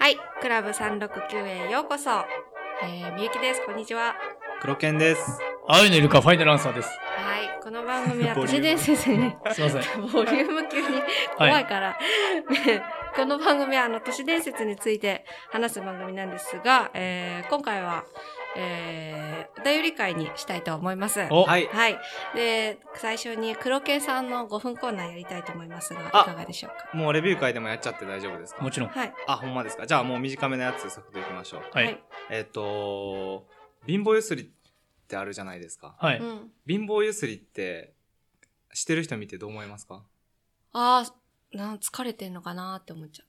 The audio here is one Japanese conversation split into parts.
はい、クラブ369へようこそ。みゆきです。こんにちは。 黒剣です。 愛のイルカファイナルアンサーです。 はい、この番組は都市伝説にすいません。 ボリューム級に怖いから、この番組は都市伝説について話す番組なんですが、今回は、お便り会にしたいと思います。 おはい。 はい。で、最初に黒系さんの5分コーナーやりたいと思いますが、いかがでしょうか。 もうレビュー会でもやっちゃって大丈夫ですか？ もちろん。 はい。 あ、ほんまですか。じゃあもう短めのやつサクッといきましょう。 はい。 はい。 貧乏ゆすりってあるじゃないですか。 はい。 うん。 貧乏ゆすりってしてる人見てどう思いますか？ 疲れてんのかなって思っちゃ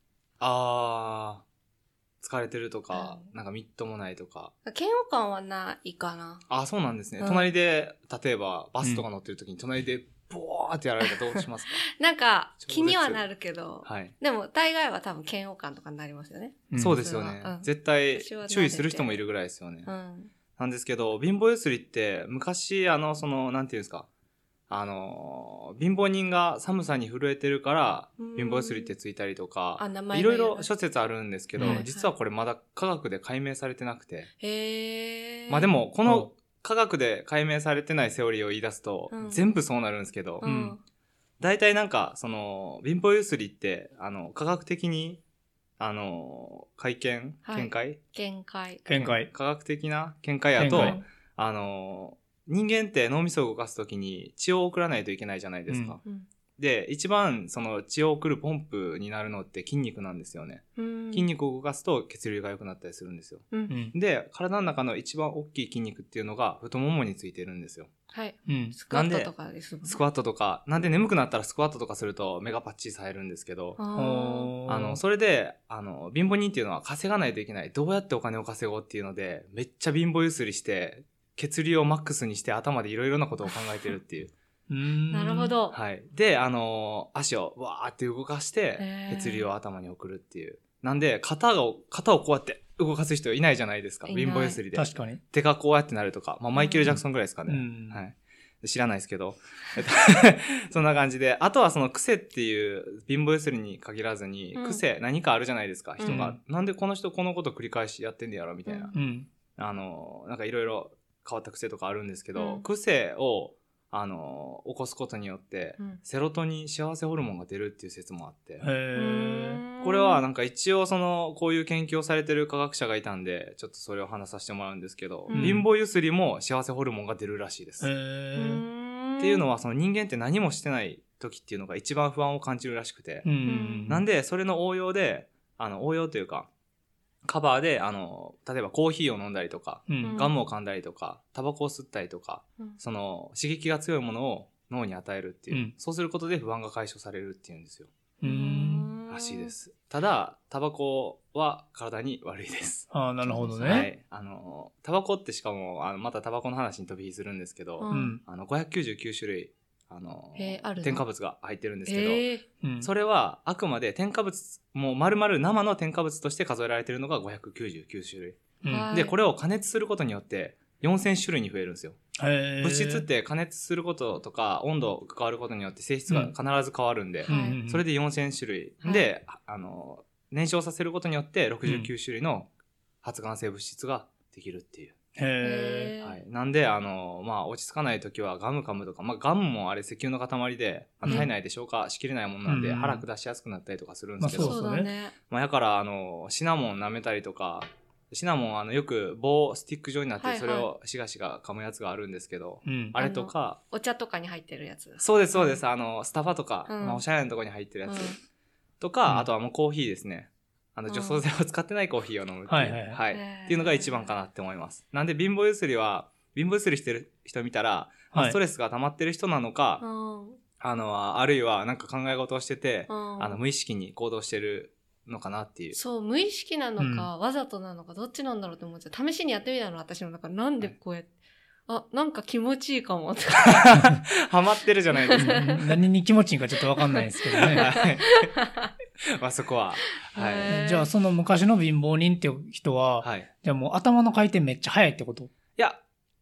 疲れてるとか、なんかみっともないとか。 う。嫌悪感はないかな。 そうなんですね。 うん隣で、例えばバスとか乗ってる時に隣でボーってやられたらどうしますか？ なんか、 超絶気にはなるけど、 はい。 でも、大概は多分嫌悪感とかになりますよね。 そうですよね。 うん絶対私は慣れて注意する人もいるぐらいですよね。 うん。 なんですけど、貧乏ゆすりって昔、なんていうんですか、貧乏人が寒さに震えてるからうん貧乏ゆすりってついたりとか、 名前いろいろ諸説あるんですけど、 はい実はこれまだ科学で解明されてなくて、 へー。 まあでもこの科学で解明されてないセオリーを言い出すと、 うん全部そうなるんですけど、 うん。 大体なんか貧乏ゆすりって科学的にはい見解限界。 見解。 科学的な見解やと、 見解人間って脳みそを動かすときに血を送らないといけないじゃないですか。 うん。 で、一番その血を送るポンプになるのって筋肉なんですよね。 うん。 筋肉を動かすと血流が良くなったりするんですよ。 う。 うんん。 で、体の中の一番大きい筋肉っていうのが太ももについてるんですよ。 はい。 うん。 スクワットとかですもんね。 スクワットとか、なんで眠くなったらスクワットとかすると目がパッチリされるんですけど、それで、貧乏人っていうのは稼がないといけない。どうやってお金を稼ごうっていうので、めっちゃ貧乏ゆすりして、血流をマックスにして頭でいろいろなことを考えてるっていう。 なるほ。ど。 はい。で、足をわーって動かしてへ、ー血流を頭に送るっていう。なんで、肩をこうやって動かす人いないじゃないですか。 いない貧乏ゆすりで。 確かに。 手がこうやってなるとか。まあ、マイケル・ジャクソンぐらいですかね。 うんはい。知らないですけど。そんな感じで。あとはその癖っていう貧乏ゆすりに限らずに、 うん癖何かあるじゃないですか。人が。 うんなんでこの人このこと繰り返しやってんねやろみたいな。 うん。 なんかいろいろ変わった癖とかあるんですけど、 うん癖を、起こすことによって、 うんセロトニン幸せホルモンが出るっていう説もあって、 へー。 これはなんか一応こういう研究をされてる科学者がいたんで、ちょっとそれを話させてもらうんですけど、 うん貧乏ゆすりも幸せホルモンが出るらしいです。 へっー。 ていうのは人間って何もしてない時っていうのが一番不安を感じるらしくて、 うん。 なんでそれの応用で、応用というか、カバーで、例えばコーヒーを飲んだりとか、 うん。 ガムを噛んだりとか、タバコを吸ったりとか、 うん刺激が強いものを脳に与えるっていう、 うんそうすることで不安が解消されるっていうんですよ。 うん。 らしいで。す。ただ、タバコは体に悪いです。 なるほどはね。 い。タバコってしかも、またタバコの話に飛び火するんですけど、 うん。 599種類、 あるの添加物が入ってるんですけど、 うん。 それはあくまで添加物、もう丸々生の添加物として数えられているのが599種類。 うん。 はいで、これを加熱することによって4000種類に増えるんですよ。 へー。 物質って加熱することとか温度が変わることによって性質が必ず変わるんで、 はいそれで4000種類、 はいで、燃焼させることによって69種類の発がん性物質ができるっていう。 へはい。なんで、落ち着かないときはガム噛むとか、ガムもあれ石油の塊で、体内で消化しきれないものなんで、 うん腹下しやすくなったりとかするんですけど、 そうだね。 だから、シナモン舐めたりとか、シナモン、よく棒、スティック状になって、 はいはいそれをしがしが噛むやつがあるんですけど、 ー。うん。 あれとか、 お茶とかに入ってるやつ。 そうです、そうです。スタバとか、 うんおしゃれなとこに入ってるやつうんとか、 うんあとはもうコーヒーですね。除草剤を使ってないコーヒーを飲むっていう。 はいはいはいっていうのが一番かなって思います。なんで貧乏ゆすりしてる人見たら、 はいストレスが溜まってる人なのか、 うん。 あるいはなんか考え事をしてて、 うん無意識に行動してるのかなっていう。 そう、無意識なのか、わざとなのか、どっちなんだろうって思っちゃう。試しにやってみたの、私の中で。なんでこうやって、なんか気持ちいいかも。 ハマってるじゃないですか。 何に気持ちいいかちょっとわかんないですけどね。 はいそこは。はへい。 じゃあその昔の貧乏人っていう人は、 はい。 じゃあもう頭の回転めっちゃ速いってこと？ いや、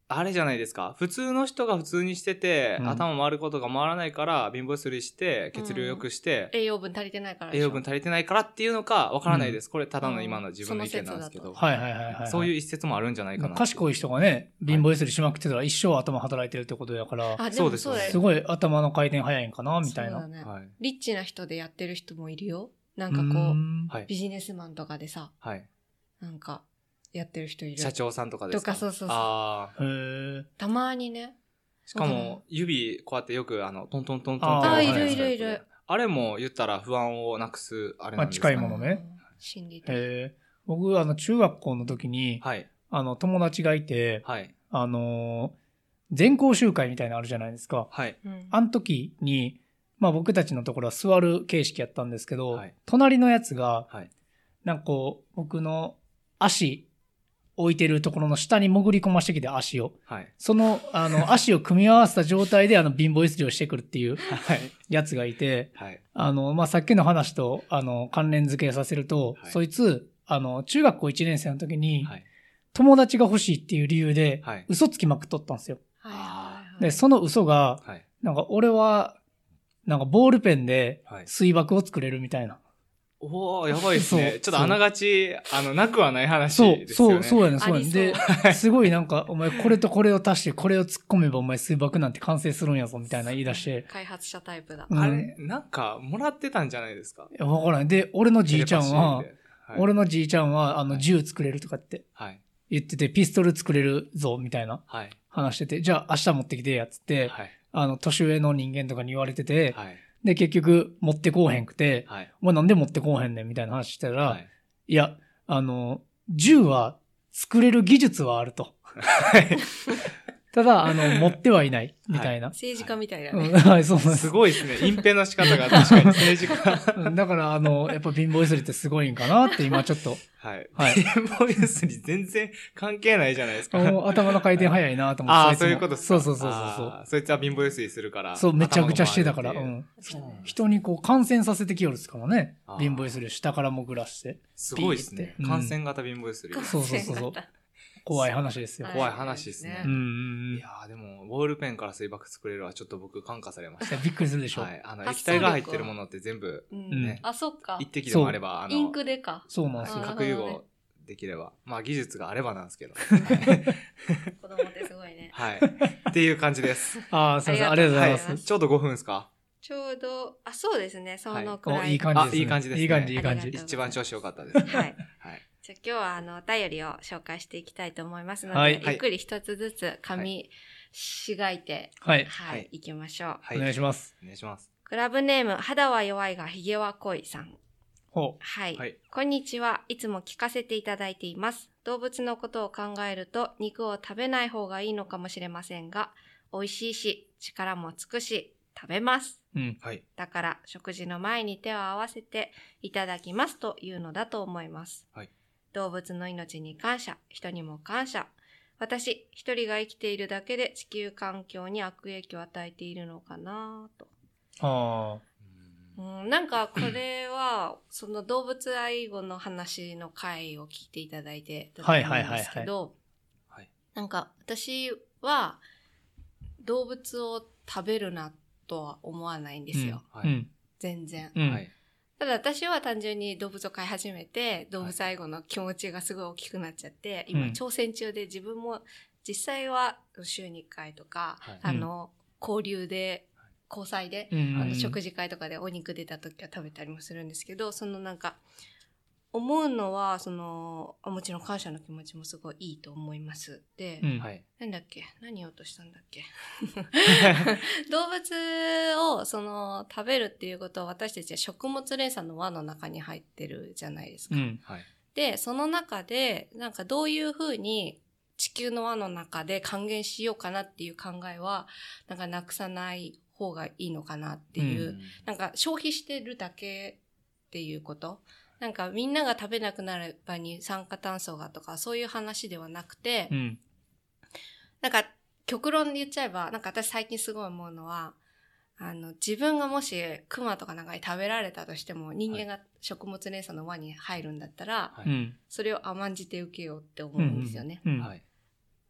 あれじゃないですか。普通の人が普通にしてて、 うん、 頭回ることが回らないから、貧乏ゆすりして、血流良くして、 栄養分足りてないからでしょ。 栄養分足りてないからっていうのか、わからないです。これ、ただの今の自分の意見なんですけど。 はいはいはいはい、はい。 そういう一説もあるんじゃないかな。 賢い人がね、貧乏ゆすりしまくってたら一生頭働いてるってことやから、 あ、でもそうだよ。 すごい頭の回転早いんかな、みたいな。 そうだね。 はい、 リッチな人でやってる人もいるよ。なんかこう、ビジネスマンとかでさ、 はい、 なんか、やってる人いる。 社長さんとかですか？ とか、そうそうそう。 ああ。 たまにね。 しかも、指、こうやってよく、トントントントンってあ、いるいるいる。 あれも言ったら不安をなくす、あれなんですか、まあ、近いものね。 心理的。 僕、中学校の時に、 はい、 友達がいて、 はい、 全校集会みたいなのあるじゃないですか。 はい。 あの時に、まあ僕たちのところは座る形式やったんですけど、 はい、 隣のやつが、 はい、 なんかこう、僕の足、置いてるところの下に潜り込ましてきて足を。 はい。 その、足を組み合わせた状態で貧乏ゆすりをしてくるっていうやつがいて、 はい。 まあ、さっきの話と、関連付けさせると、はい、そいつ、中学校1年生の時に、はい、友達が欲しいっていう理由で、はい、嘘つきまくっとったんですよ。はい、で、その嘘が、はい、なんか俺は、なんかボールペンで水爆を作れるみたいな。 おー、やばいですね。ちょっとあながち、なくはない話ですよね。 そうやね、そうやね。で、すごいなんか、お前これとこれを足して、これを突っ込めばお前水爆なんて完成するんやぞ、みたいな言い出して。 開発者タイプだ。 あれ、なんか、もらってたんじゃないですか？ いや、わからない。で、俺のじいちゃんは、銃作れるとかって言ってて、ピストル作れるぞ、みたいな話してて、じゃあ明日持ってきてや、つって、年上の人間とかに言われてて、で、結局、持ってこうへんくて、はい、お前なんで持ってこうへんねんみたいな話してたら、はい、いや、銃は作れる技術はあると。ただ、持ってはいない、みたいな。 はい、政治家みたいなね。 はい、そうなんです。 すごいですね。隠蔽の仕方が確かに政治家。 だから、やっぱ貧乏ゆすりってすごいんかなって今ちょっと。 はい。はい。貧乏ゆすり全然関係ないじゃないですか。 頭の回転早いなと思って。 ああ、そういうことですか。 そう。 そいつは貧乏ゆすりするから。 そう、めちゃくちゃしてたから。うん。人にこう感染させてきよるですからね。貧乏ゆすりを下から潜らして。 すごいですね。感染型貧乏ゆすり。 そう。怖い話ですよ。 怖い話ですね。いやでも、ボールペンから水爆作れるはちょっと僕感化されました。 びっくりするでしょ。 はい。液体が入ってるものって全部、ね。 あ、そっか。 一滴でもあれば、 インクでか。 そうなんですよ。 核融合できれば。まあ、技術があればなんですけど。 子供ってすごいね。 はい。っていう感じです。 ああ、そうです。ありがとうございます。 ちょうど5分ですか？ ちょうど、そうですね。そのくらい。 いい感じですね。 いい感じですね。 いい感じ。 一番調子良かったです。 はい。じゃあ今日はお便りを紹介していきたいと思いますので、ゆっくり一つずつ噛みしがいて、いきましょう。 お願いします。 クラブネーム、肌は弱いがひげは濃いさん。はい。こんにちは。いつも聞かせていただいています。動物のことを考えると肉を食べない方がいいのかもしれませんが、美味しいし、力もつくし、食べます。だから食事の前に手を合わせていただきますというのだと思います。動物の命に感謝、人にも感謝。私一人が生きているだけで地球環境に悪影響を与えているのかなと。なんかこれはその動物愛護の話の回を聞いていただいてだと思うんですけど、なんか私は動物を食べるなとは思わないんですよ。全然。ただ私は単純に動物を飼い始めて、動物愛護の気持ちがすごい大きくなっちゃって、今挑戦中で自分も実際は週に1回とか、交流で、交際で、食事会とかでお肉出た時は食べたりもするんですけど、なんか、思うのは、もちろん感謝の気持ちもすごいいいと思います。で、なんだっけ？何言おうとしたんだっけ？動物を、食べるっていうことは私たちは食物連鎖の輪の中に入ってるじゃないですか。で、その中で、なんかどういうふうに地球の輪の中で還元しようかなっていう考えは、なんかなくさない方がいいのかなっていう、なんか消費してるだけっていうこと。なんかみんなが食べなくなれば二酸化炭素がとかそういう話ではなくて、なんか極論で言っちゃえば、なんか私最近すごい思うのは、自分がもしクマとかなんかに食べられたとしても人間が食物連鎖の輪に入るんだったら、それを甘んじて受けようって思うんですよね。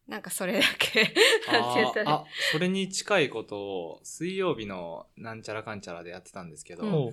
なんかそれだけそれに近いことを水曜日のなんちゃらかんちゃらでやってたんですけど、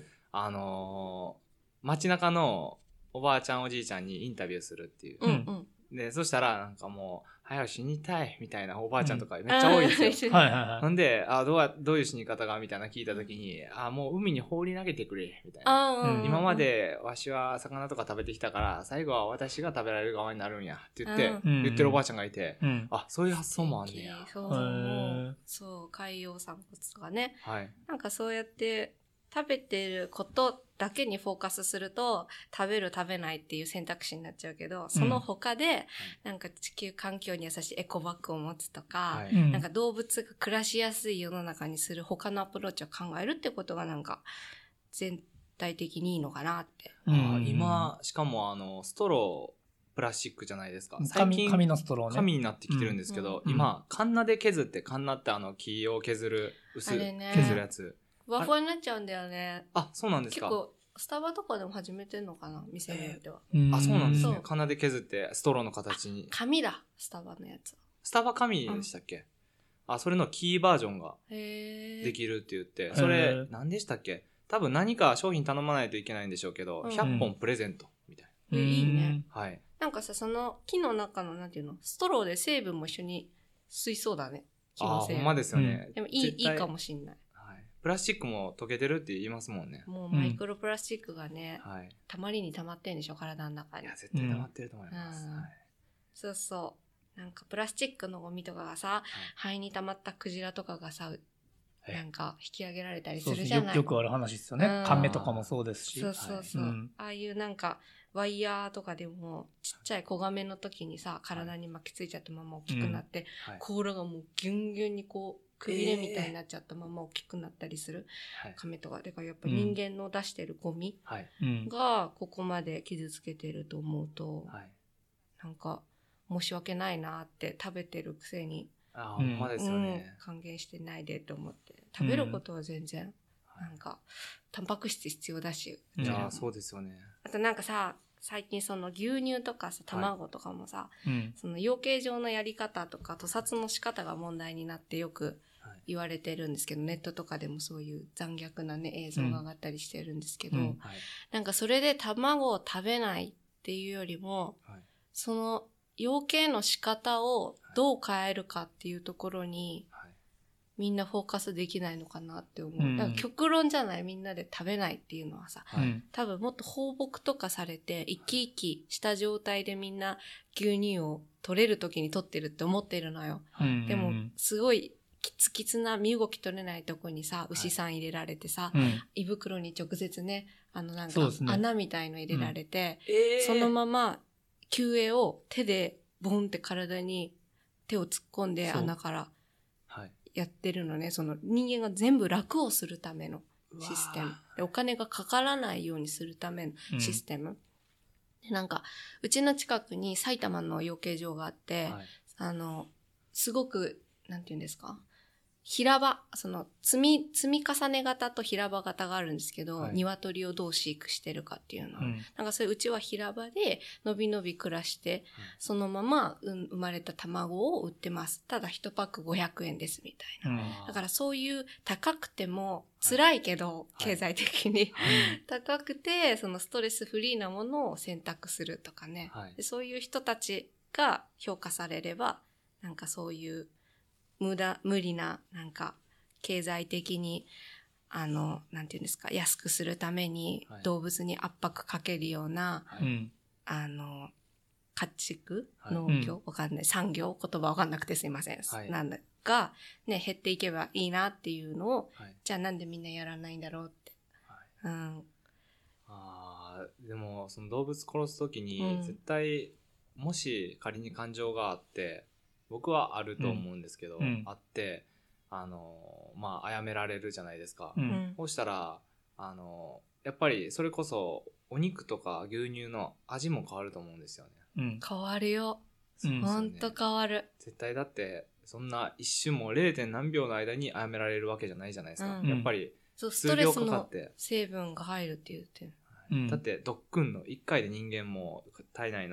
街中のおばあちゃんおじいちゃんにインタビューするっていう、でそしたらなんかもう早く死にたいみたいなおばあちゃんとかめっちゃ多いんですよ。なんでどういう死に方がみたいな聞いた時にもう海に放り投げてくれみたいな、今までわしは魚とか食べてきたから最後は私が食べられる側になるんやって言ってるおばあちゃんがいて、そういう発想もあんねや。 そう海洋産物とかね、なんかそうやって食べてることだけにフォーカスすると食べる食べないっていう選択肢になっちゃうけど、その他でなんか地球環境に優しいエコバッグを持つとか、なんか動物が暮らしやすい世の中にする他のアプローチを考えるってことがなんか全体的にいいのかなって。 今しかもストロープラスチックじゃないですか。 最近紙のストローね。 紙になってきてるんですけど、今カンナで削ってカンナって木を削る削るやつ。 ふわふわになっちゃうんだよね。 そうなんですか。 結構スタバとかでも始めてんのかな、店によっては。 そうなんですね。カンナで削ってストローの形に。 紙だ、スタバのやつ。 スタバ紙でしたっけ？それのキーバージョンができるって言って、それ何でしたっけ？多分何か商品頼まないといけないんでしょうけど、100本プレゼントみたいな。いいね。 はい。 なんかさ、その木の中のなんていうの、ストローで成分も一緒に吸いそうだね。木の成分。 ほんまですよね。 でもいいかもしんない。 プラスチックも溶けてるって言いますもんね。 もうマイクロプラスチックがね、たまりにたまってんでしょ、体の中に。 いや、絶対たまってると思います。 そうそう。なんかプラスチックのゴミとかがさ、肺にたまったクジラとかがさ、なんか引き上げられたりするじゃない。 よくある話ですよね。カメとかもそうですし。 そうそうそう。ああいうなんか、ワイヤーとかでもちっちゃい子ガメの時にさ、体に巻きついちゃったまま大きくなって、甲羅がもうギュンギュンにこう、くびれみたいになっちゃったまま大きくなったりするカメとか。だからやっぱ人間の出してるゴミがここまで傷つけてると思うと、なんか申し訳ないなって食べてるくせに。 ほんまですよね。 還元してないでと思って。食べることは全然、なんか、タンパク質必要だし。 そうですよね。 あとなんかさ、最近その牛乳とかさ、卵とかもさ、その養鶏場のやり方とか、屠殺の仕方が問題になってよく言われてるんですけど、ネットとかでもそういう残虐なね、映像が上がったりしてるんですけど、なんかそれで卵を食べないっていうよりも、その養鶏の仕方をどう変えるかっていうところに、みんなフォーカスできないのかなって思う。だから極論じゃない、みんなで食べないっていうのはさ、多分もっと放牧とかされて、生き生きした状態でみんな牛乳を取れる時に取ってるって思ってるのよ。でも、すごいキツキツな身動き取れないとこにさ、牛さん入れられてさ、胃袋に直接ね、なんか穴みたいの入れられて、そのまま救栄を手でボンって体に手を突っ込んで穴からやってるのね。その人間が全部楽をするためのシステム。でお金がかからないようにするためのシステム。でなんか、うちの近くに埼玉の養鶏場があって、すごく、なんて言うんですか？平場、その積み重ね型と平場型があるんですけど、鶏をどう飼育してるかっていうのは、なんかそれうちは平場でのびのび暮らして、そのまま生まれた卵を売ってます。ただ1パック500円ですみたいな。だからそういう高くても辛いけど、経済的に高くて、そのストレスフリーなものを選択するとかね。でそういう人たちが評価されれば、なんかそういう無理な、なんか、経済的に、なんていうんですか、安くするために動物に圧迫かけるような、家畜、農業、わかんない、産業、言葉わかんなくてすいません。なんだが、ね、減っていけばいいなっていうのを、じゃあなんでみんなやらないんだろうって。 でも、その動物殺すときに、絶対、もし仮に感情があって、僕はあると思うんですけど、あって、殺められるじゃないですか。そうしたら、やっぱりそれこそお肉とか牛乳の味も変わると思うんですよね。変わるよ。ほんと変わる。 絶対だって、そんな一瞬も 0. 何秒の間に殺められるわけじゃないじゃないですか。やっぱり数秒かかって。 成分が入るって言ってる。 だってドックンの1回で人間も体内の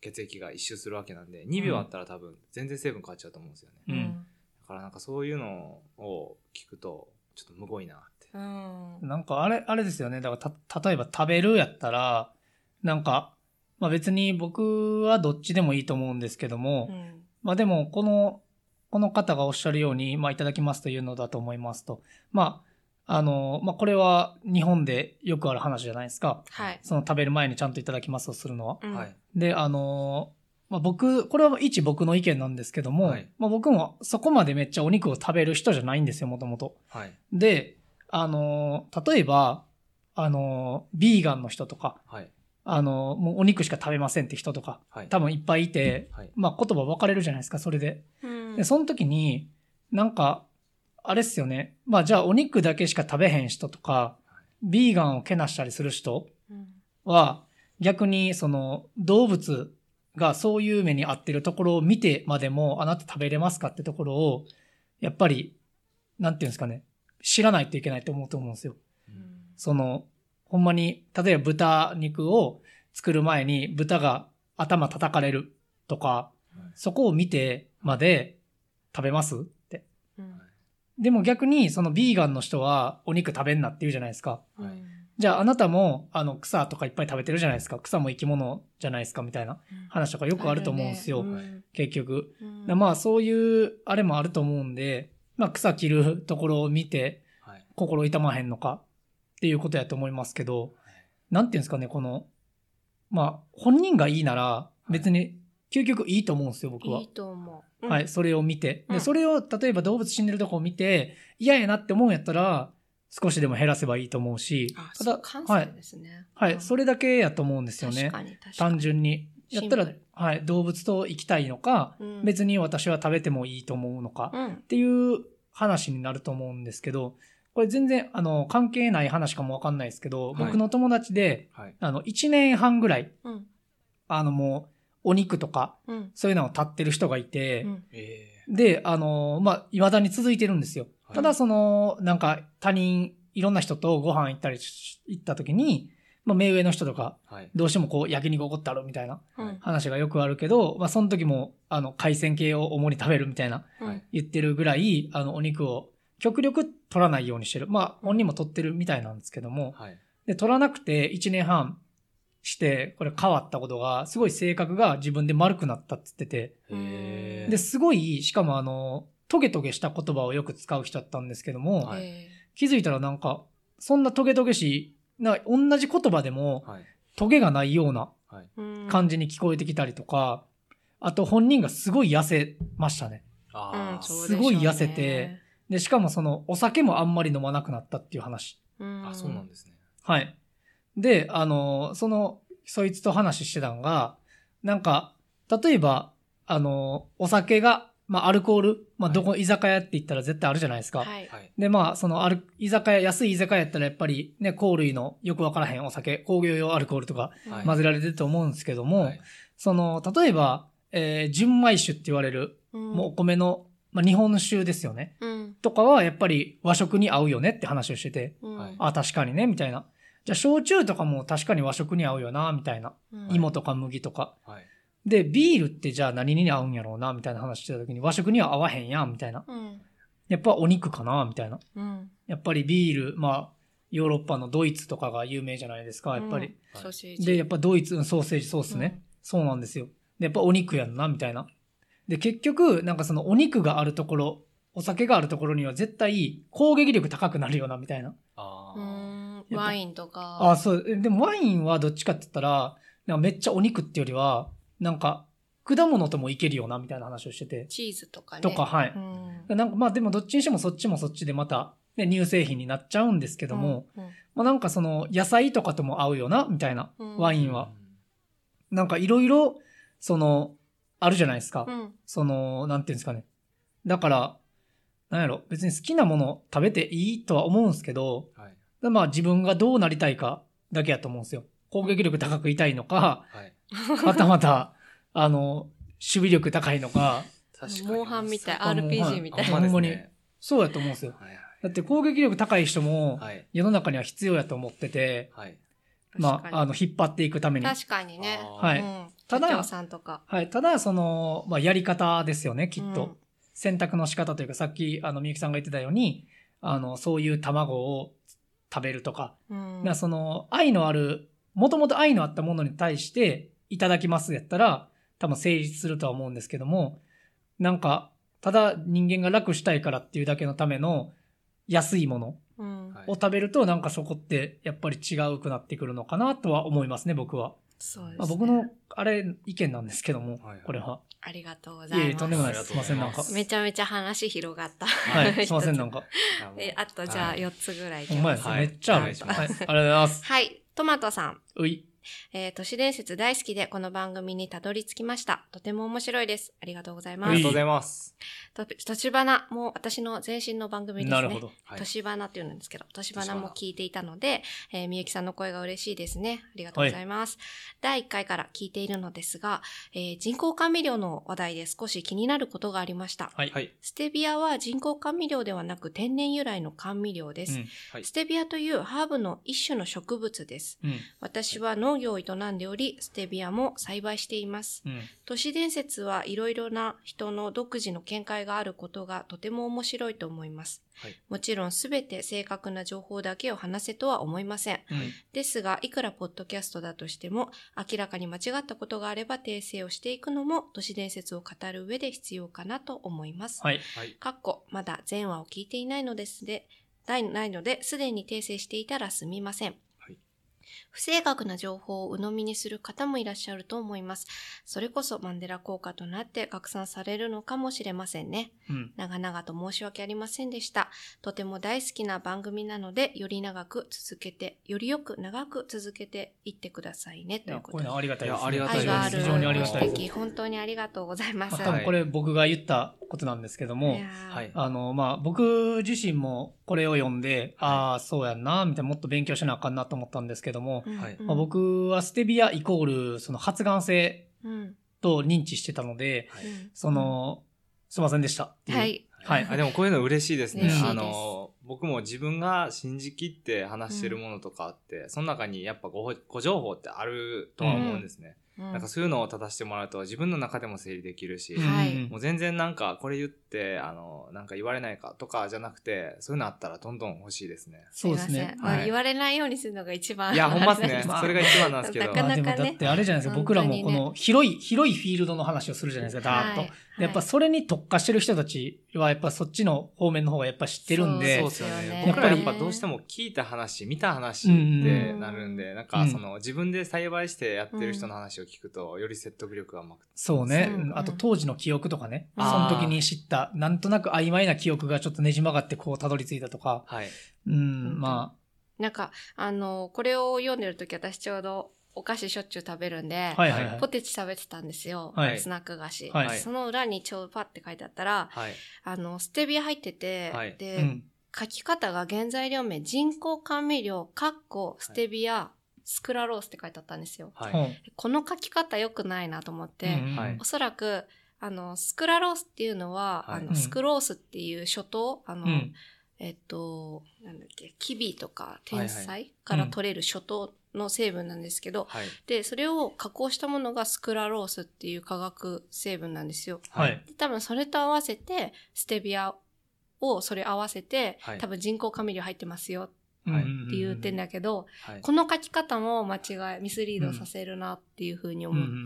血液が一周するわけなんで、2秒あったら多分全然成分変わっちゃうと思うんですよね。だからなんかそういうのを聞くとちょっとむごいなって。 なんかあれですよね。だから例えば食べるやったら、なんか、まあ別に僕はどっちでもいいと思うんですけども、まあでもこの方がおっしゃるように、まあいただきますというのだと思いますと。まあまあこれは日本でよくある話じゃないですか。 はい。 その食べる前にちゃんといただきますとするのは。 はい。 で、まあこれは一僕の意見なんですけども、はい、まあ僕もそこまでめっちゃお肉を食べる人じゃないんですよ、もともと。 はい。 で、例えば、ビーガンの人とか、 はい。 もうお肉しか食べませんって人とか、はい、多分いっぱいいて、はい、まあ言葉分かれるじゃないですか、それで。で、その時に、なんか、あれっすよね。まあじゃあお肉だけしか食べへん人とか、ビーガンをけなしたりする人は、逆にその動物がそういう目に遭ってるところを見てまでもあなた食べれますかってところを、やっぱり、なんていうんですかね、知らないといけないと思うと思うんですよ。その、ほんまに、例えば豚肉を作る前に豚が頭叩かれるとか、そこを見てまで食べますって。でも逆にそのビーガンの人はお肉食べんなって言うじゃないですか。じゃああなたも草とかいっぱい食べてるじゃないですか。草も生き物じゃないですかみたいな話とかよくあると思うんですよ。結局。まあそういうあれもあると思うんで、まあ草切るところを見て心痛まへんのかっていうことやと思いますけど、なんていうんですかね、まあ本人がいいなら別に究極いいと思うんですよ、僕は。 いいと思う。 はい、それを見て。で、それを例えば動物死んでるとこを見て嫌やなって思うんやったら、少しでも減らせばいいと思うし、 ただ、感性ですね。 はい、それだけやと思うんですよね。 確かに単純に。やったら、はい、動物と生きたいのか、別に私は食べてもいいと思うのか、っていう話になると思うんですけど、これ全然、関係ない話かもわかんないですけど、僕の友達で、1年半ぐらい、もう、お肉とか、そういうのを立ってる人がいて、で、まあ、未だに続いてるんですよ。ただなんかいろんな人とご飯行った時に、まあ目上の人とか、どうしても焼肉おごってあるみたいな話がよくあるけど、まあその時も海鮮系を主に食べるみたいな言ってるぐらい、お肉を極力取らないようにしてる。まあ本人も取ってるみたいなんですけども、で、取らなくて1年半して、これ変わったことが、すごい性格が自分で丸くなったって言ってて、で、すごい、しかもトゲトゲした言葉をよく使う人だったんですけども、気づいたらなんか、そんなトゲトゲしい、同じ言葉でも、トゲがないような感じに聞こえてきたりとか、あと本人がすごい痩せましたね。すごい痩せて、で、しかもお酒もあんまり飲まなくなったっていう話。 そうなんですね。 はい。で、そいつと話してたのが、なんか、例えば、お酒が、まあ、アルコール、まあ、居酒屋って言ったら絶対あるじゃないですか。はい。で、まあ、安い居酒屋やったらやっぱりね、香類のよくわからへんお酒、工業用アルコールとか混ぜられてると思うんですけども、例えば、純米酒って言われる、もうお米の、まあ、日本酒ですよね。とかはやっぱり和食に合うよねって話をしてて、確かにね、みたいな。じゃあ、焼酎とかも確かに和食に合うよな、みたいな。芋とか麦とか。で、ビールってじゃあ何に合うんやろうな、みたいな話してた時に和食には合わへんやん、みたいな。やっぱお肉かな、みたいな。やっぱりビール、まあ、ヨーロッパのドイツとかが有名じゃないですか、やっぱり。 ソーセージ。 で、やっぱドイツのソーセージソースね。そうなんですよ。で、やっぱお肉やんな、みたいな。で、結局、なんかお肉があるところ、お酒があるところには絶対攻撃力高くなるよな、みたいな。 ワインとか。 そう。でもワインはどっちかって言ったら、なんかめっちゃお肉ってよりは、なんか、果物ともいけるよな、みたいな話をしてて。 チーズとかね。 とか、はい。なんかまあでもどっちにしてもそっちもそっちでまた、ね、乳製品になっちゃうんですけども、まあなんか野菜とかとも合うよな、みたいな、ワインは。なんかいろいろ、あるじゃないですか。なんていうんですかね。だから、なんやろ、別に好きなもの食べていいとは思うんですけど、まあ自分がどうなりたいかだけやと思うんですよ。攻撃力高くいたいのか、またまた、守備力高いのか。 モンハンみたい、RPG みたいな。 ほんまに。そうやと思うんですよ。だって攻撃力高い人も世の中には必要やと思ってて、まあ、引っ張っていくために。 確かにね。 はい。 ただ、さんとか。 はい。ただ、やり方ですよね、きっと。選択の仕方というか、さっき、みゆきさんが言ってたように、そういう卵を食べるとか、愛のある、もともと愛のあったものに対して、いただきますやったら、多分成立するとは思うんですけども、なんか、ただ人間が楽したいからっていうだけのための安いものを食べると、なんかそこってやっぱり違うくなってくるのかなとは思いますね、僕は。 そうですね。 僕の意見なんですけども、これは。 ありがとうございます。 いえ、とんでもないです。すいません、なんか。 めちゃめちゃ話広がった。 はい、すいません、なんか。 あとじゃあ4つぐらいいきます。めっちゃある。はい、ありがとうございます。 はい、トマトさん。 うい。 都市伝説大好きでこの番組にたどり着きました。とても面白いです。ありがとうございます。 ありがとうございます。 としばなも私の前身の番組ですね。 なるほど。 としばなっていうんですけど、としばなも聞いていたので、みゆきさんの声が嬉しいですね。ありがとうございます。第1回から聞いているのですが、人工甘味料の話題で少し気になることがありました。 はい。 ステビアは人工甘味料ではなく天然由来の甘味料です。ステビアというハーブの一種の植物です。私は農業を営んでおり、ステビアも栽培しています。都市伝説はいろいろな人の独自の見解があることがとても面白いと思います。もちろんすべて正確な情報だけを話せとは思いません。ですが、いくらポッドキャストだとしても、明らかに間違ったことがあれば訂正をしていくのも都市伝説を語る上で必要かなと思います。まだ全話を聞いていないのですでに訂正していたらすみません。不正確な情報を鵜呑みにする方もいらっしゃると思います。それこそマンデラ効果となって拡散されるのかもしれませんね。長々と申し訳ありませんでした。とても大好きな番組なので、よりよく長く続けていってくださいね。ということで。 こういうのありがたいですね。 ありがたいです。 非常にありがたいです。 本当にありがとうございます。 多分これ僕が言ったことなんですけども、僕自身もこれを読んで、そうやんな、みたいな、もっと勉強しなあかんなと思ったんですけども、僕はステビアイコールその発がん性と認知してたので、すいませんでした。 はい。 でもこういうの嬉しいですね。僕も自分が信じきって話してるものとかあって、その中にやっぱご情報ってあるとは思うんですね。なんかそういうのを正してもらうと自分の中でも整理できるし、もう全然なんかこれ言ってなんか言われないかとかじゃなくて、そういうのあったらどんどん欲しいですね。 そうですね。 言われないようにするのが一番。 いや、ほんまですね。それが一番なんですけど。 なかなかね。 でもだってあれじゃないですか、僕らもこの広いフィールドの話をするじゃないですか、ダーッと。やっぱそれに特化してる人たちはやっぱそっちの方面の方がやっぱ知ってるんで。 そうですよね。僕らやっぱどうしても聞いた話、見た話ってなるんで、なんか自分で栽培してやってる人の話を聞くと、より説得力が増す。 そうね。あと当時の記憶とかね。その時に知った、なんとなく曖昧な記憶がちょっとねじ曲がってこうたどり着いたとか。 なんか、これを読んでる時私ちょうどお菓子しょっちゅう食べるんで、ポテチ食べてたんですよ。スナック菓子。その裏にちょうどパッて書いてあったら、ステビア入ってて、で、書き方が原材料名、人工甘味料、ステビア、スクラロースって書いてあったんですよ。この書き方良くないなと思って、おそらく、スクラロースっていうのは、スクロースっていう諸島、キビとか天才から取れる諸島の成分なんですけど、で、それを加工したものがスクラロースっていう化学成分なんですよ。で多分それと合わせて、ステビアをそれ合わせて、多分人工甘味料入ってますよって言ってんだけど、この書き方もミスリードさせるなっていうふうに思った。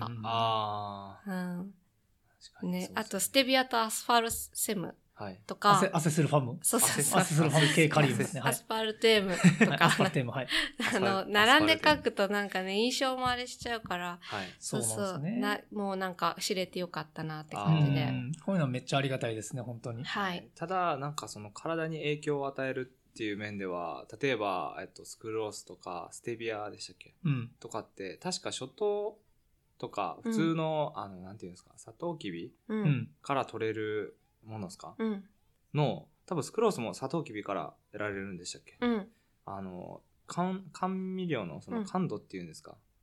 あと、ステビアとアスファルセムとか。 アセスルファム。 そう。 アセスルファム系カリウムですね。 アスパルテームとか。 アスパルテーム、はい。 並んで書くとなんかね、印象もあれしちゃうから、 そうなんですね。 もうなんか知れてよかったなって感じで。 こういうのめっちゃありがたいですね、本当に。 ただ、なんか体に影響を与えるっていう面では、例えば、スクロースとか、ステビアでしたっけとかって、確か諸島とか、普通の、なんていうんですか、サトウキビから取れるものですかの、多分スクロースもサトウキビから得られるんでしたっけ甘味料のその感度っていうんですか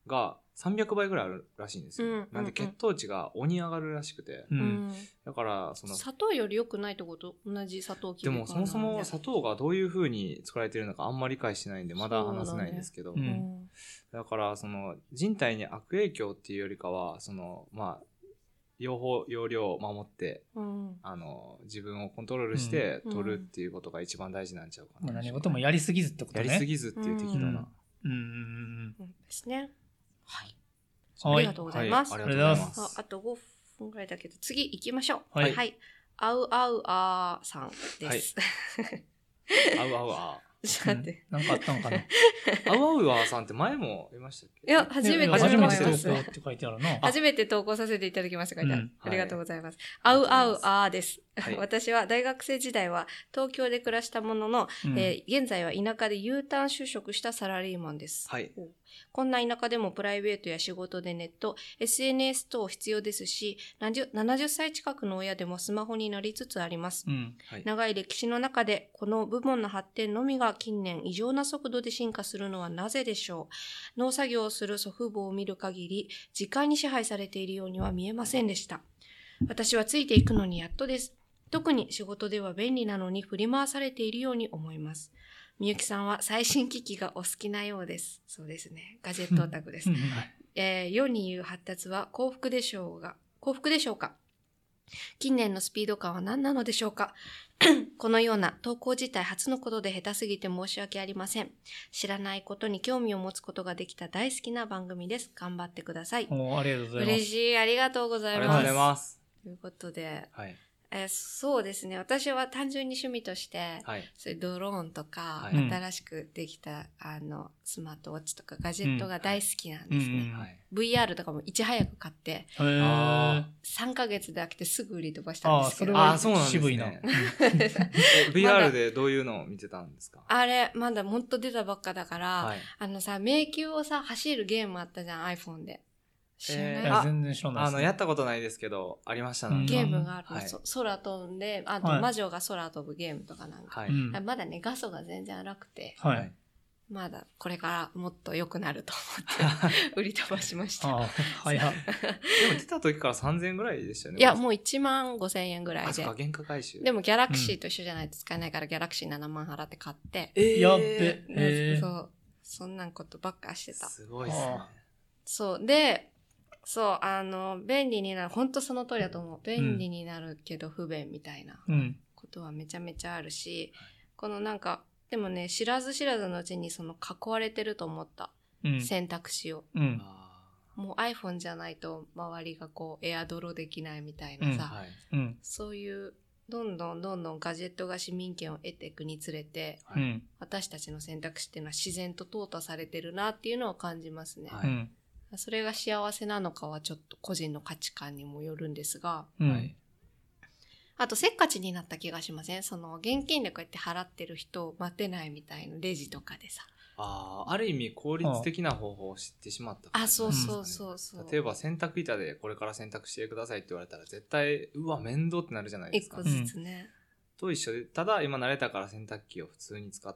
が300倍ぐらいあるらしいんですよ。なんで血糖値が鬼上がるらしくて。だから砂糖より良くないってこと？同じ砂糖でもそもそも砂糖がどういう風に作られているのかあんまり理解してないんでまだ話せないんですけど。だから人体に悪影響っていうよりかはまあ用量を守って、自分をコントロールして取るっていうことが一番大事なんちゃうかな。 何事もやりすぎずってことね。 やりすぎずっていう適度な。 ですね。はい。 ありがとうございます。 ありがとうございます。 あと5分ぐらいだけど、次行きましょう。はい。あうあうあーさんです。 あうあうあー。 ちょっと待って。 なんかあったのかな。 あうあうあーさんって前もいましたっけ？ いや、初めて投稿って書いてあるな。 初めて投稿させていただきました。ありがとうございます。あうあうあーです。私は大学生時代は東京で暮らしたものの、現在は田舎で U ターン就職したサラリーマンです。こんな田舎でもプライベートや仕事でネット、SNS 等必要ですし、70歳近くの親でもスマホになりつつあります。長い歴史の中でこの部門の発展のみが近年異常な速度で進化するのはなぜでしょう。農作業をする祖父母を見る限り、時間に支配されているようには見えませんでした。私はついていくのにやっとです。特に仕事では便利なのに振り回されているように思います。みゆきさんは最新機器がお好きなようです。そうですね。ガジェットオタクです。世に言う発達は幸福でしょうか？近年のスピード感は何なのでしょうか？このような投稿自体初のことで下手すぎて申し訳ありません。知らないことに興味を持つことができた大好きな番組です。頑張ってください。 ありがとうございます。 嬉しい。ありがとうございます。 ありがとうございます。 ということで、そうですね。私は単純に趣味として、そういうドローンとか、新しくできたスマートウォッチとかガジェットが大好きなんですね。VR とかもいち早く買って、3ヶ月で飽きてすぐ売り飛ばしたんですけど。 そうなんですね。VR でどういうのを見てたんですか？ あれ、まだもっと出たばっかだから、迷宮を走るゲームあったじゃん、iPhone で。 全然知らないですね。 やったことないですけど、ありましたね。 ゲームがあるの、空飛んで、あと魔女が空飛ぶゲームとかなんか。まだね、画素が全然荒くて、まだこれからもっと良くなると思って、売り飛ばしました。 でも出た時から3000円ぐらいでしたよね。 いや、もう15000円ぐらいで。 原価回収。 でもギャラクシーと一緒じゃないと使えないから、ギャラクシー7万払って買って。 やっべ。 そう。そんなんことばっかしてた。 すごいですね。 そう。で、便利になる。本当その通りだと思う。便利になるけど不便みたいなことはめちゃめちゃあるし、このなんか、でもね、知らず知らずのうちに囲われてると思った。選択肢を。もう iPhone じゃないと周りがエアドロできないみたいなさ、そういうどんどんガジェットが市民権を得ていくにつれて、私たちの選択肢っていうのは自然と淘汰されてるなっていうのを感じますね。それが幸せなのかはちょっと個人の価値観にもよるんですが、あとせっかちになった気がしません？現金でこうやって払ってる人を待てないみたいなレジとかでさ。 ある意味効率的な方法を知ってしまった、 そう。 例えば洗濯板でこれから洗濯してくださいって言われたら絶対面倒ってなるじゃないですか。 一個ずつね。 と一緒で、ただ今慣れたから洗濯機を普通に使って、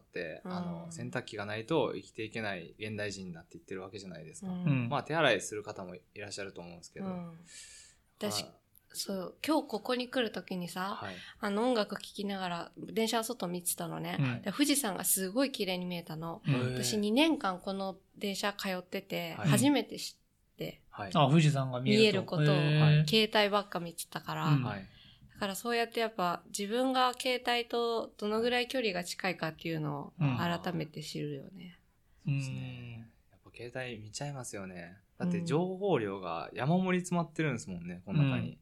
洗濯機がないと生きていけない現代人になっていってるわけじゃないですか。手洗いする方もいらっしゃると思うんですけど。 私、今日ここに来るときにさ、音楽聴きながら電車の外見てたのね。富士山がすごい綺麗に見えたの。私2年間この電車通ってて、初めて知って、 富士山が見えることを、携帯ばっか見てたから、だからそうやってやっぱ自分が携帯とどのぐらい距離が近いかっていうのを改めて知るよね。 そうですね。やっぱ携帯見ちゃいますよね。だって情報量が山盛り詰まってるんですもんね、この中に。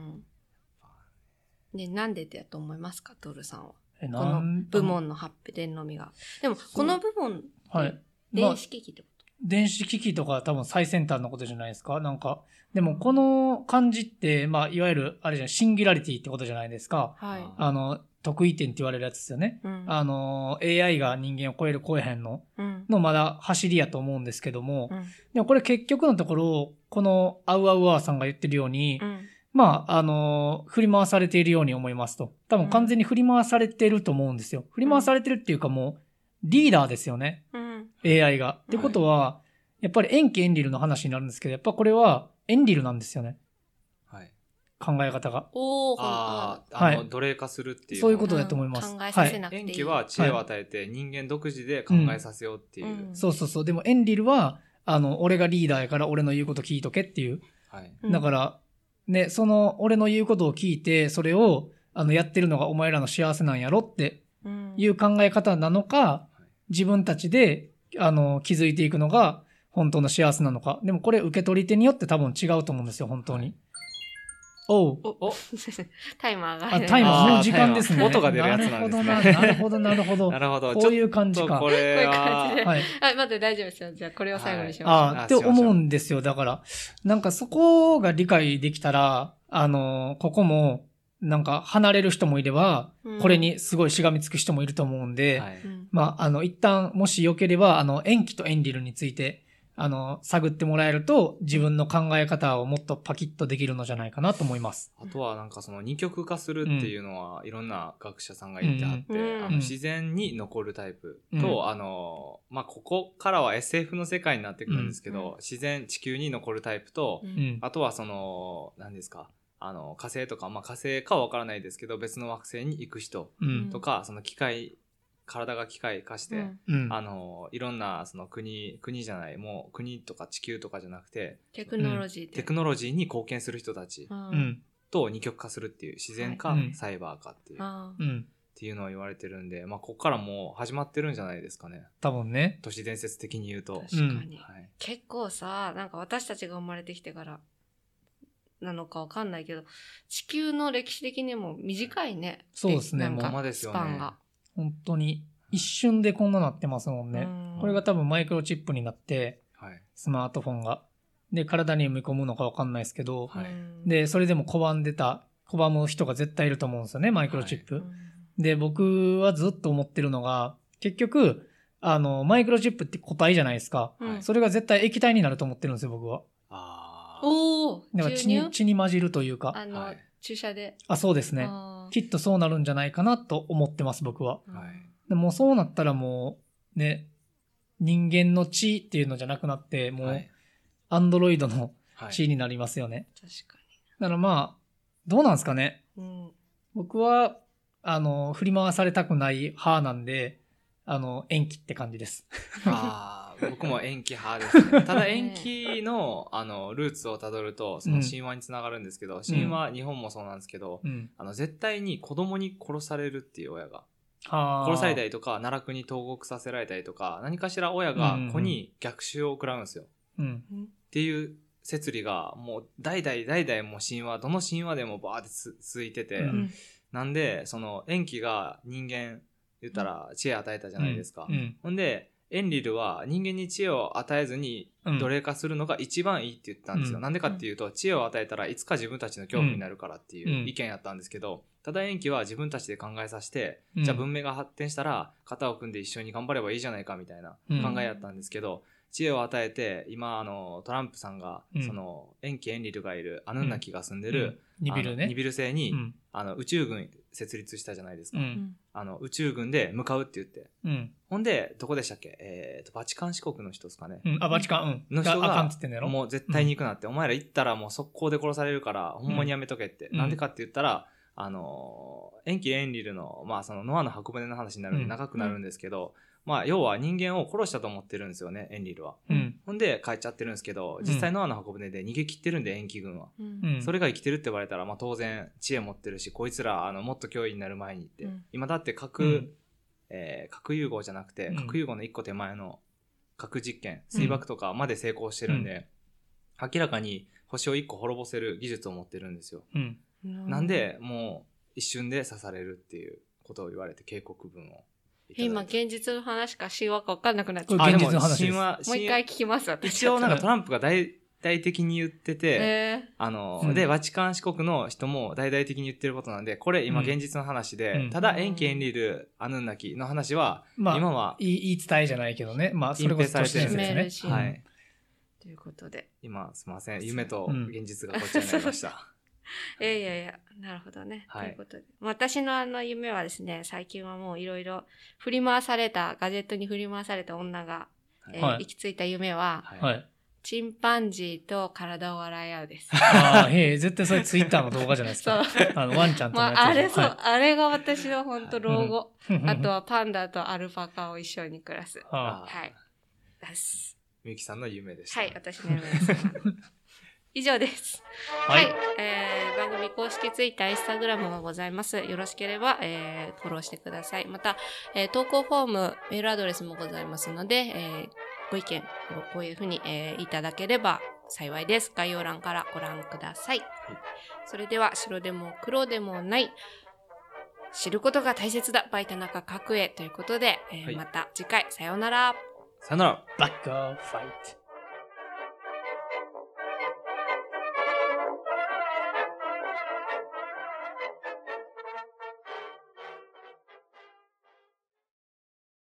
で、なんでだと思いますか、トルさんは。この部門の発展のみが。でも、この部門って電子機器ってこと？ 電子機器とか多分最先端のことじゃないですか。なんか、でもこの感じって、いわゆる、あれじゃシンギュラリティってことじゃないですか。得意点って言われるやつですよね。AI が人間を超える超えへんの、まだ走りやと思うんですけども、でもこれ結局のところ、このアウアウアーさんが言ってるように、振り回されているように思いますと。多分完全に振り回されてると思うんですよ。振り回されてるっていうかもう、リーダーですよね。AI が。ってことは、 やっぱりエンキ・エンリルの話になるんですけど、やっぱこれはエンリルなんですよね。 はい。 考え方が。 奴隷化するっていう。 そういうことだと思います。 考えさせなくていい。 エンキは知恵を与えて人間独自で考えさせようっていう。 そうそうそう。でもエンリルは、俺がリーダーやから俺の言うこと聞いとけっていう。はい。だから、ね、俺の言うことを聞いて、それを、やってるのがお前らの幸せなんやろっていう考え方なのか、自分たちで、気づいていくのが本当の幸せなのか。でもこれ受け取り手によって多分違うと思うんですよ、本当に。おタイマーが。 タイマー、もう時間ですね。 音が出るやつなんですね。 なるほど。なるほど。こういう感じか。 こういう感じで。はい。待って大丈夫ですよ。じゃあこれを最後にしましょう。 って思うんですよ。だから、なんかそこが理解できたら、ここも、なんか離れる人もいれば、これにすごいしがみつく人もいると思うんで、一旦もしよければ、エンキとエンリルについて、探ってもらえると自分の考え方をもっとパキッとできるのじゃないかなと思います。 あとはなんかその二極化するっていうのは、いろんな学者さんが言ってあって、自然に残るタイプと、ここからは SF の世界になってくるんですけど、自然地球に残るタイプと、あとはその何ですか、火星とか、火星かはわからないですけど別の惑星に行く人とか、その体が機械化して、いろんなその国じゃない、もう国とか地球とかじゃなくて、 テクノロジーに貢献する人たちと二極化するっていう、自然かサイバーかっていう、っていうのは言われてるんで、ここからもう始まってるんじゃないですかね。 多分ね。 都市伝説的に言うと。 確かに。結構さ、なんか私たちが生まれてきてからなのかわかんないけど、地球の歴史的にも短いね。 そうですね。 もうスパンが。 本当に一瞬でこんななってますもんね。これが多分マイクロチップになって、スマートフォンが。で、体に埋め込むのかわかんないですけど、で、それでも拒む人が絶対いると思うんですよね、マイクロチップ。で、僕はずっと思ってるのが、結局、マイクロチップって固体じゃないですか。それが絶対液体になると思ってるんですよ、僕は。だから血に混じるというか。 注射で。 そうですね。きっとそうなるんじゃないかなと思ってます、僕は。でもそうなったらもう、ね、人間の血っていうのじゃなくなって、もう、アンドロイドの血になりますよね。 確かに。 だからどうなんですかね。僕は、振り回されたくない派なんで、延期って感じです。 僕も延期派ですね。ただ延期の、ルーツをたどると、その神話につながるんですけど、神話、日本もそうなんですけど、絶対に子供に殺されるっていう親が。殺されたりとか、奈落に投獄させられたりとか、何かしら親が子に逆襲を食らうんですよ。っていう摂理が、もう代々もう神話、どの神話でもバーって続いてて、なんで、その延期が人間、言ったら知恵与えたじゃないですか。ほんで、エンリルは人間に知恵を与えずに奴隷化するのが一番いいって言ったんですよ。なんでかっていうと、知恵を与えたらいつか自分たちの恐怖になるからっていう意見やったんですけど、ただ延期は自分たちで考えさせて、じゃあ文明が発展したら肩を組んで一緒に頑張ればいいじゃないかみたいな考えやったんですけど、知恵を与えて、今トランプさんが、その延期エンリルがいるアヌンナキが住んでる、ニビル星に、宇宙軍設立したじゃないですか。宇宙軍で向かうって言って。ほんで、どこでしたっけ？バチカン四国の人ですかね。 バチカン、 の人が、もう絶対に行くなって、お前ら行ったらもう速攻で殺されるから、ほんまにやめとけって。なんでかって言ったら、延期エンリルの、そのノアの箱舟の話になるんで長くなるんですけど、要は人間を殺したと思ってるんですよね、エンリルは。ほんで帰っちゃってるんですけど、実際ノアの箱舟で逃げ切ってるんで、延期軍は。それが生きてるって言われたら、当然知恵持ってるし、こいつらもっと脅威になる前にって。今だって核融合じゃなくて、核融合の一個手前の核実験、水爆とかまで成功してるんで、明らかに星を一個滅ぼせる技術を持ってるんですよ。なんで、もう一瞬で刺されるっていうことを言われて警告文を。 今、現実の話か神話か分かんなくなっちゃった。 現実の話です。 もう一回聞きます、私。 一応トランプが大々的に言ってて、で、バチカン四国の人も大々的に言ってることなんで、これ今現実の話で、ただ延期エンリル、アヌンナキの話は、今は、 言い伝えじゃないけどね。それこそ都市伝説ですね。はい。ということで。 今、すみません。夢と現実がこっちになりました。 いや、なるほどね。ということで。私の夢はですね、最近はもういろいろガジェットに振り回された女が行き着いた夢は、チンパンジーと体を洗い合うです。 絶対それツイッターの動画じゃないですか。ワンちゃんとのやつ。 あれが私の本当老後。あとはパンダとアルパカを一緒に暮らす。はい。です。 みゆきさんの夢でした。 はい、私の夢です。以上です。はい。番組公式ツイッター、インスタグラムがございます。よろしければ、フォローしてください。また、投稿フォーム、メールアドレスもございますので、ご意見をこういうふうに、いただければ幸いです。概要欄からご覧ください。それでは、白でも黒でもない、知ることが大切だ、バイ田中角栄ということで、また次回、さようなら。 さようなら。 バックファイト。